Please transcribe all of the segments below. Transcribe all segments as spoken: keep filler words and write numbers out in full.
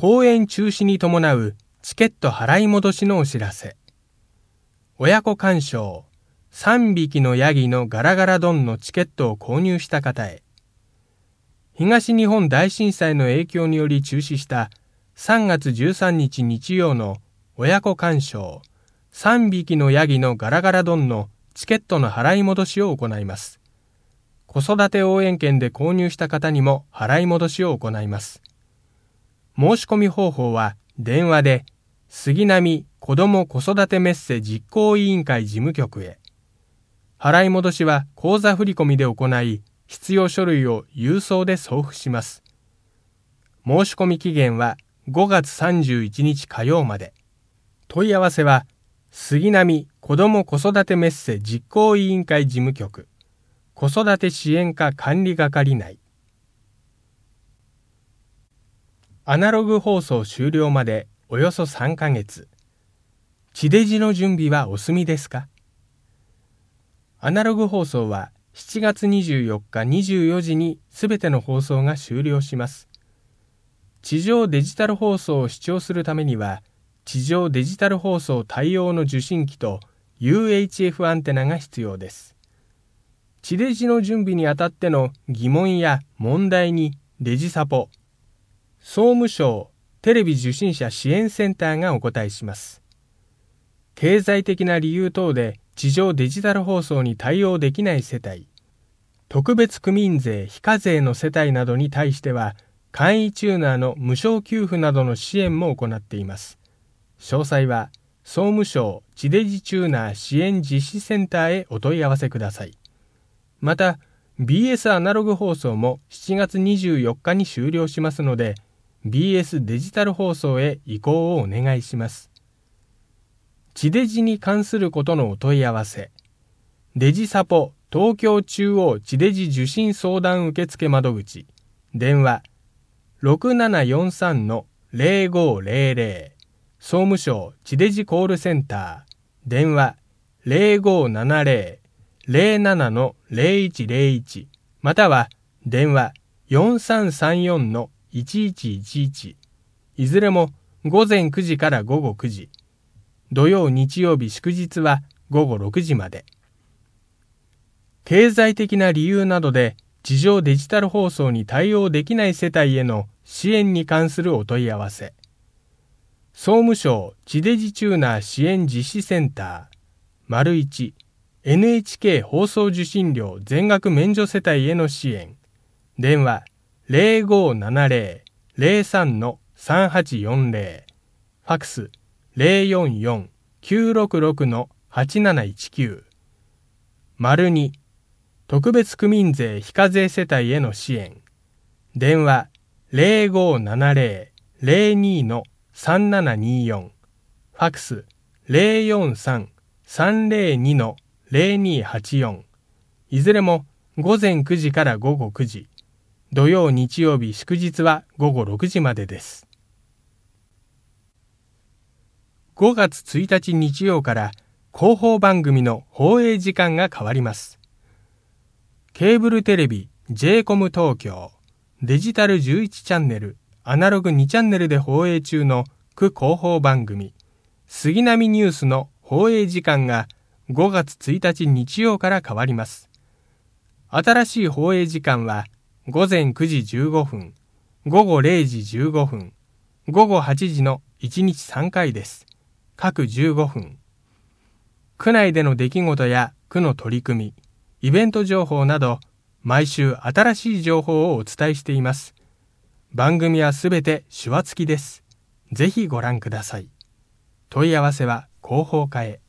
公演中止に伴うチケット払い戻しのお知らせ。親子鑑賞、さんびきのヤギのガラガラドンのチケットを購入した方へ。東日本大震災の影響により中止したさんがつじゅうさんにち日曜の親子鑑賞、さんびきのヤギのガラガラドンのチケットの払い戻しを行います。子育て応援券で購入した方にも払い戻しを行います。申し込み方法は電話で杉並子ども子育てメッセ実行委員会事務局へ。払い戻しは口座振込で行い、必要書類を郵送で送付します。申し込み期限はごがつさんじゅういちにち火曜まで。問い合わせは杉並子ども子育てメッセ実行委員会事務局子育て支援課管理係内。アナログ放送終了までおよそさんかげつ。地デジの準備はお済みですか？アナログ放送はしちがつにじゅうよっかにじゅうよじにすべての放送が終了します。地上デジタル放送を視聴するためには、地上デジタル放送対応の受信機と ユーエイチエフ アンテナが必要です。地デジの準備にあたっての疑問や問題にデジサポ、総務省テレビ受信者支援センターがお答えします。経済的な理由等で地上デジタル放送に対応できない世帯、特別区民税非課税の世帯などに対しては、簡易チューナーの無償給付などの支援も行っています。詳細は総務省地デジチューナー支援実施センターへお問い合わせください。また ビーエス アナログ放送もしちがつにじゅうよっかに終了しますので、 ビーエス デジタル放送へ移行をお願いします。地デジに関することのお問い合わせ、デジサポ東京中央地デジ受信相談受付窓口、電話 ろくななよんさんのゼロごゼロゼロ、総務省地デジコールセンター、電話 ゼロごななゼロ ゼロななのゼロいちゼロいち、または電話 よんさんさんよんのいちいちいちいち、いずれもごぜんくじからごごくじ、土曜日曜日祝日はごごろくじまで。経済的な理由などで地上デジタル放送に対応できない世帯への支援に関するお問い合わせ。総務省地デジチューナー支援実施センター、丸いち、エヌエイチケー 放送受信料全額免除世帯への支援。電話 ゼロごななゼロ ゼロさんのさんはちよんゼロ、ファクス ゼロよんよん きゅうろくろくのはちなないちきゅう。丸に、特別区民税非課税世帯への支援。電話 ゼロごななゼロ ゼロにのさんななによん、ファクス ゼロよんさん さんゼロにのゼロにはちよん、いずれもごぜんくじからごごくじ、土曜日曜日祝日はごごろくじまでです。ごがつついたち日曜から広報番組の放映時間が変わります。ケーブルテレビ ジェイコム 東京、デジタルじゅういちチャンネル、アナログにチャンネルで放映中の区広報番組、杉並ニュースの放映時間がごがつついたち日曜から変わります。新しい放映時間はごぜんくじじゅうごふん、ごごれいじじゅうごふん、ごごはちじのいちにちさんかいです。各じゅうごふん。区内での出来事や区の取り組み、イベント情報など、毎週新しい情報をお伝えしています。番組はすべて手話付きです。ぜひご覧ください。問い合わせは広報課へ。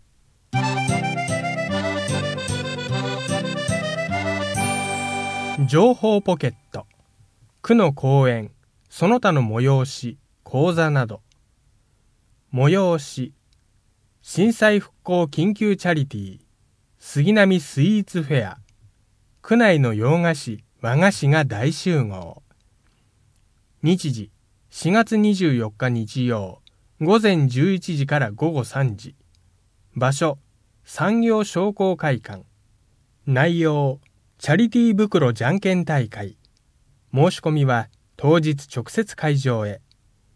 情報ポケット。区の講演、その他の催し、講座など。催し、震災復興緊急チャリティー、杉並スイーツフェア、区内の洋菓子、和菓子が大集合。日時、しがつにじゅうよっか日曜、ごぜんじゅういちじからごごさんじ。場所、産業商工会館。内容、チャリティー袋じゃんけん大会。申し込みは当日直接会場へ。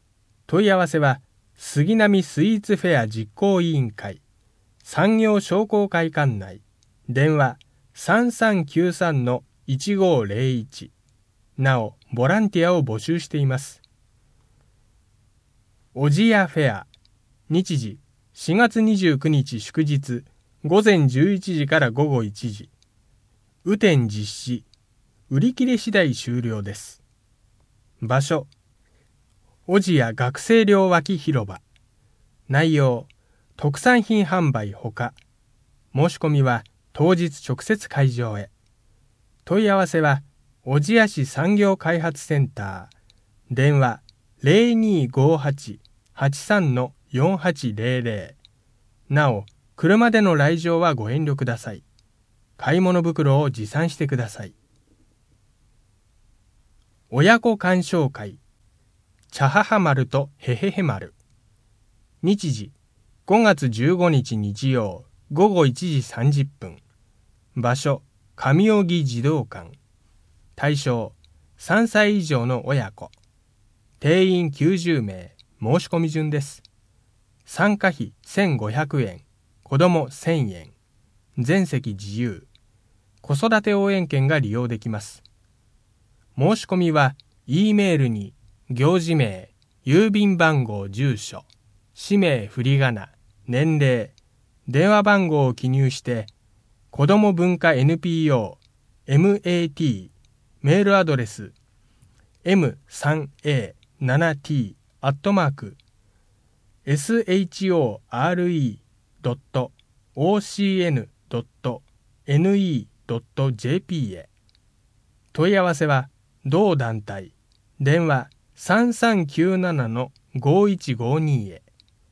問い合わせは、杉並スイーツフェア実行委員会、産業商工会館内、電話 さんさんきゅうさんのいちごーぜろいち。なお、ボランティアを募集しています。おじやフェア、日時しがつにじゅうくにち祝日、午前じゅういちじから午後いちじ。雨天実施、売り切れ次第終了です。場所、おじや学生寮脇広場。内容、特産品販売ほか。申し込みは当日直接会場へ。問い合わせは、小千谷市産業開発センター。電話 ゼロにーごーはち はちさんのよんはちゼロゼロ。なお、車での来場はご遠慮ください。買い物袋を持参してください。親子鑑賞会。茶母丸とへへへ丸。日時ごがつじゅうごにち日曜午後いちじさんじゅっぷん。場所上荻児童館。対象さんさい以上の親子。定員きゅうじゅうめい。申し込み順です。参加費せんごひゃくえん、子どもせんえん。全席自由。子育て応援券が利用できます。申し込みは E メールに行事名、郵便番号、住所、氏名、振り仮名、年齢、電話番号を記入して、子ども文化 エヌピーオー、エムエーティー、メールアドレス、エムスリーエーセブンティー、アットマーク、エスエイチオーアールイードットオーシーエヌドットエヌイードットジェーピー へ。問い合わせは、同団体、電話さんさんきゅうななのごいちごにへ。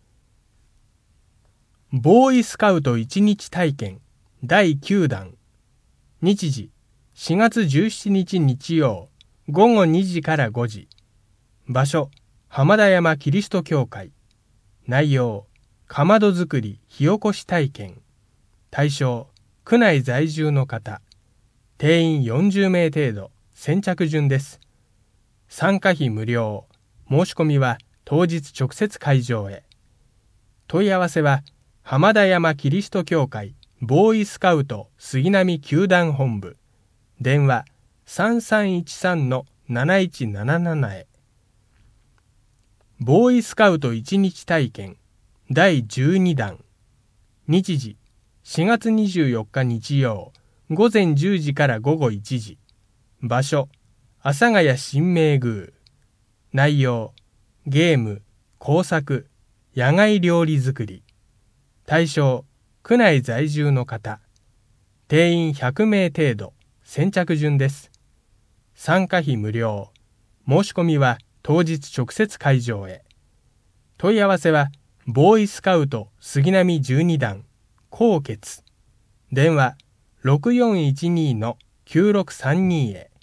ボーイスカウトいちにち体験だいきゅうだん。日時しがつじゅうしちにち日曜午後にじからごじ。場所浜田山キリスト教会。内容かまど作り火起こし体験。対象区内在住の方。定員よんじゅうめい程度。先着順です。参加費無料。申し込みは当日直接会場へ。問い合わせは浜田山キリスト教会ボーイスカウト杉並球団本部。電話さんさんいちさんのなないちななななへ。ボーイスカウトいちにち体験だいじゅうにだん。日時しがつにじゅうよっか日曜午前じゅうじから午後いちじ。場所阿佐ヶ谷神明宮。内容ゲーム、工作、野外料理作り。対象区内在住の方。定員ひゃくめい程度。先着順です。参加費無料。申し込みは当日直接会場へ。問い合わせはボーイスカウト杉並じゅうにだん高血。電話ろくよんいちにのきゅうろくさんにへ。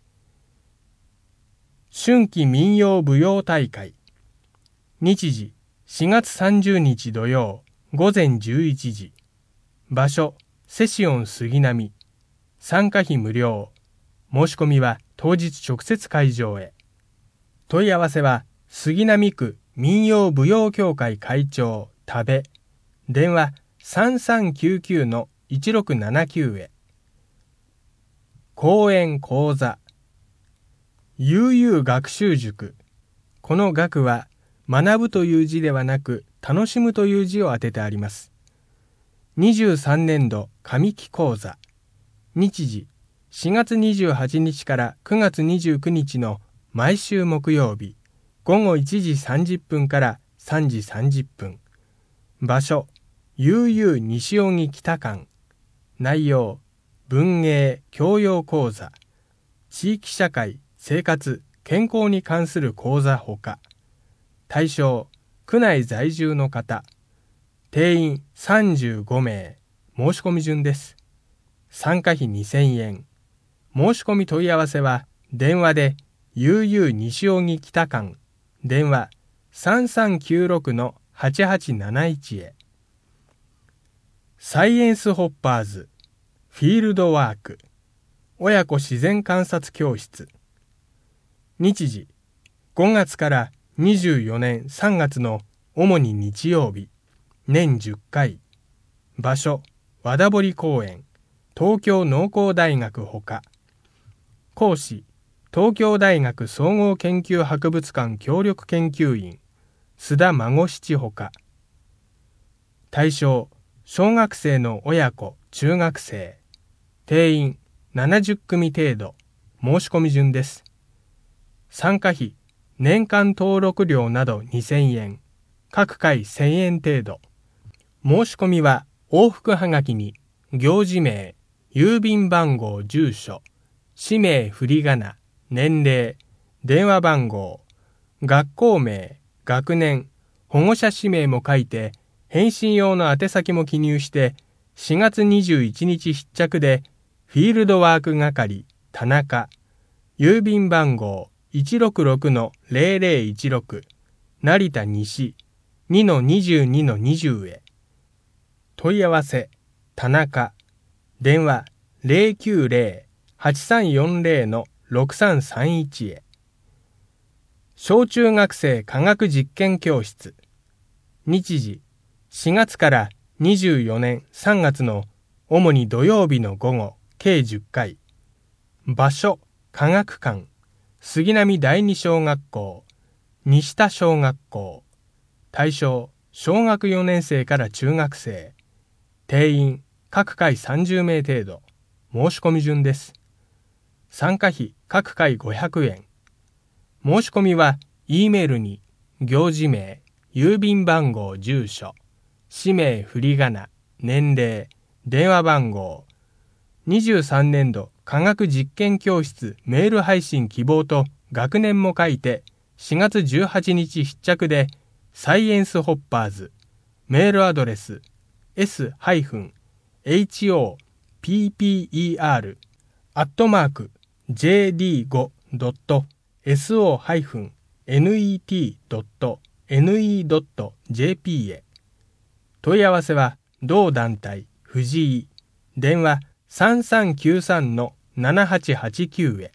春季民謡舞踊大会。日時しがつさんじゅうにち土曜午前じゅういちじ。場所セシオン杉並。参加費無料。申し込みは当日直接会場へ。問い合わせは杉並区民謡舞踊協会会長田部。電話さんさんきゅうきゅうのいちろくななきゅうへ。講演講座悠々学習塾。この学は学ぶという字ではなく楽しむという字を当ててあります。にじゅうさんねんど上期講座。日時しがつにじゅうはちにちからくがつにじゅうくにちの毎週木曜日ごごいちじさんじゅっぷんからさんじさんじゅっぷん。場所悠々西荻北館。内容文芸教養講座、地域社会生活健康に関する講座ほか。対象区内在住の方。定員さんじゅうごめい。申し込み順です。参加費にせんえん。申し込み問い合わせは電話で悠々西荻北館。電話さんさんきゅうろくのはちはちなないちへ。サイエンスホッパーズフィールドワーク親子自然観察教室。日時ごがつからにじゅうよねんさんがつの主に日曜日、年じゅっかい。場所、和田堀公園、東京農工大学ほか。講師、東京大学総合研究博物館協力研究員、須田孫七ほか。対象、小学生の親子、中学生。定員ななじゅっくみ程度。申し込み順です。参加費、年間登録料などにせんえん。各回せんえん程度。申し込みは往復はがきに、行事名、郵便番号、住所、氏名、振り仮名、年齢、電話番号、学校名、学年、保護者氏名も書いて、返信用の宛先も記入して、しがつにじゅういちにち必着で、フィールドワーク係、田中、郵便番号 いちろくろくのゼロゼロいちろく、成田西 にのにじゅうにのにじゅう へ。問い合わせ、田中、電話 ゼロきゅうゼロ はちさんよんゼロのろくさんさんいち へ。小中学生科学実験教室。日時、しがつからにじゅうよねんさんがつの主に土曜日の午後、計じゅっかい。場所、科学館、杉並第二小学校、西田小学校。対象、小学よねん生から中学生。定員、各回さんじゅうめい程度。申し込み順です。参加費、各回ごひゃくえん。申し込みは、E メールに、行事名、郵便番号、住所、氏名、振り仮名、年齢、電話番号、にじゅうさんねんど科学実験教室メール配信希望と学年も書いて、しがつじゅうはちにち必着で、サイエンスホッパーズ、メールアドレス、エス エイチ オー ピー ピー イー アール アットマーク ジェーディーファイブ ドット エスオー ネット ドット ネット ドット ジェーピー へ。問い合わせは同団体藤井、電話さんさんきゅうさんのななはちはちきゅうへ。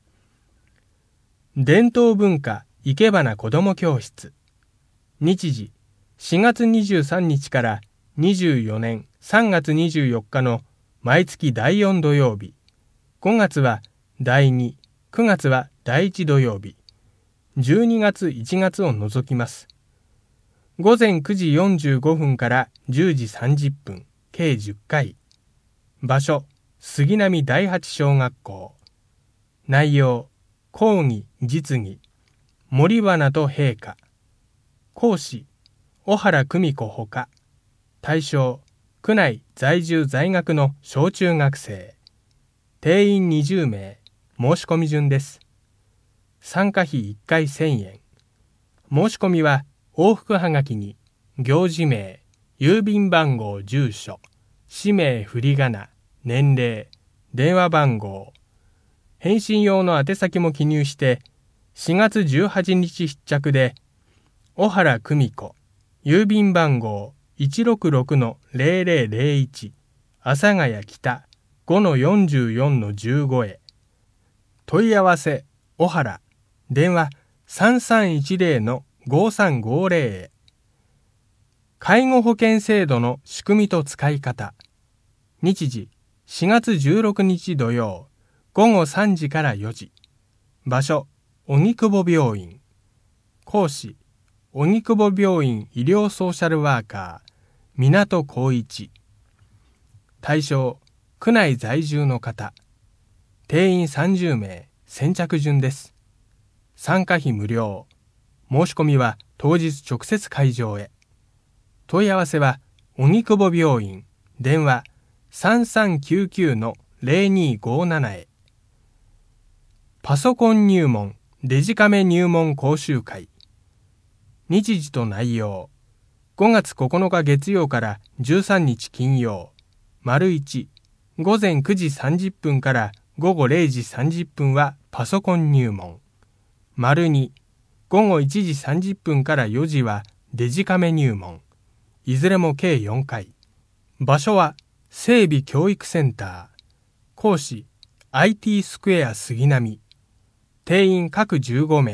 伝統文化いけばな子ども教室。日時、しがつにじゅうさんにちからにじゅうよねんさんがつにじゅうよっかの毎月だいよん土曜日。ごがつはだいに、くがつはだいいち土曜日。じゅうにがついちがつを除きます。ごぜんくじよんじゅうごふんからじゅうじさんじゅっぷん、計じゅっかい。場所、杉並第八小学校。内容、講義、実技、森花と陛下。講師、小原久美子ほか。対象、区内在住在学の小中学生。定員にじゅうめい。申し込み順です。参加費いっかいせんえん。申し込みは往復はがきに、行事名、郵便番号、住所、氏名、振り仮名、年齢、電話番号、返信用の宛先も記入して、しがつじゅうはちにち必着で、小原久美子、郵便番号 いちろくろくのゼロゼロゼロいち、阿佐ヶ谷北 ごのよんじゅうよんのじゅうご へ。問い合わせ、小原、電話さんさんいちゼロのごさんごゼロへ。介護保険制度の仕組みと使い方。日時、しがつじゅうろくにち土曜、ごごさんじからよじ。場所、荻窪病院。講師、荻窪病院医療ソーシャルワーカー、港光一。対象、区内在住の方。定員さんじゅうめい、先着順です。参加費無料。申し込みは当日直接会場へ。問い合わせは、荻窪病院、電話さんさんきゅうきゅうのゼロにごななへ。パソコン入門、デジカメ入門講習会。日時と内容。ごがつここのか月曜からじゅうさんにち金曜。丸いち、ごぜんくじさんじゅっぷんからごごれいじさんじゅっぷんはパソコン入門。丸に、ごごいちじさんじゅっぷんからよじはデジカメ入門。いずれも計よんかい。場所は整備教育センター。講師 アイティー スクエア杉並。定員各じゅうごめい。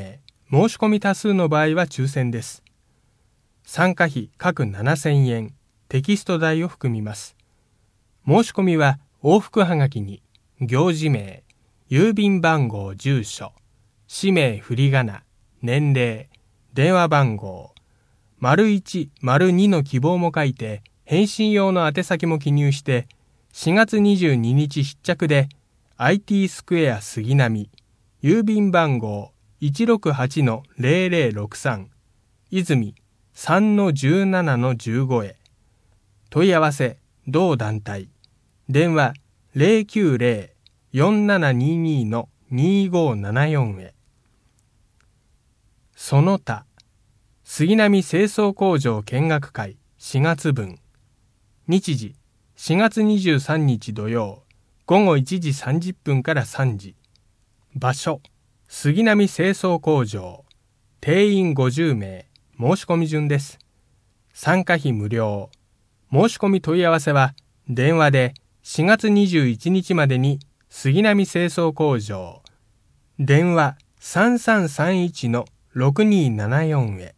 申し込み多数の場合は抽選です。参加費各ななせんえん、テキスト代を含みます。申し込みは往復はがきに、行事名、郵便番号、住所、氏名、振り仮名、年齢、電話番号、丸いち、丸にの希望も書いて、返信用の宛先も記入して、しがつにじゅうににち必着で、アイティー スクエア杉並、郵便番号 いちろくはちのぜろぜろろくさん、泉 さんのじゅうななのじゅうご へ。問い合わせ、同団体。電話 ゼロきゅうゼロ よんななにに のにごななよん へ。その他、杉並清掃工場見学会しがつぶん。日時、しがつにじゅうさんにち土曜、ごごいちじさんじゅっぷんからさんじ。場所、杉並清掃工場。定員ごじゅうめい、申し込み順です。参加費無料。申し込み問い合わせは、電話でしがつにじゅういちにちまでに杉並清掃工場。電話さんさんさんいちのろくにななよんへ。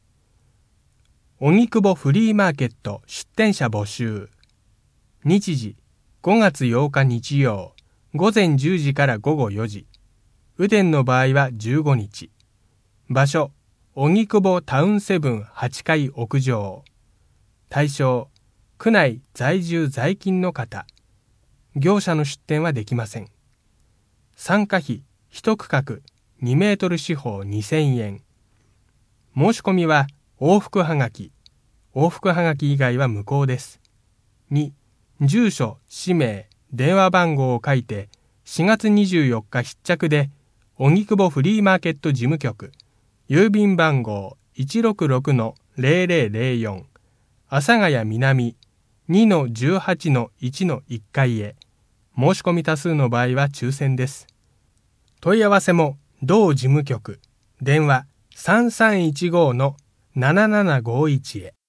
荻窪フリーマーケット出店者募集。日時、ごがつようか日曜、ごぜんじゅうじからごごよじ。雨天の場合はじゅうごにち。場所、荻窪タウンセブンはちかい屋上。対象、区内在住在勤の方。業者の出店はできません。参加費、一区画にメートル四方にせんえん。申し込みは往復はがき。往復はがき以外は無効です。に、住所、氏名、電話番号を書いて、しがつにじゅうよっか必着で、荻窪フリーマーケット事務局、郵便番号 いちろくろくのぜろぜろぜろよん、阿佐ヶ谷南 にのじゅうはちのいちのいっかいへ。申し込み多数の場合は抽選です。問い合わせも同事務局、電話さんさんいちごのななななごいちへ。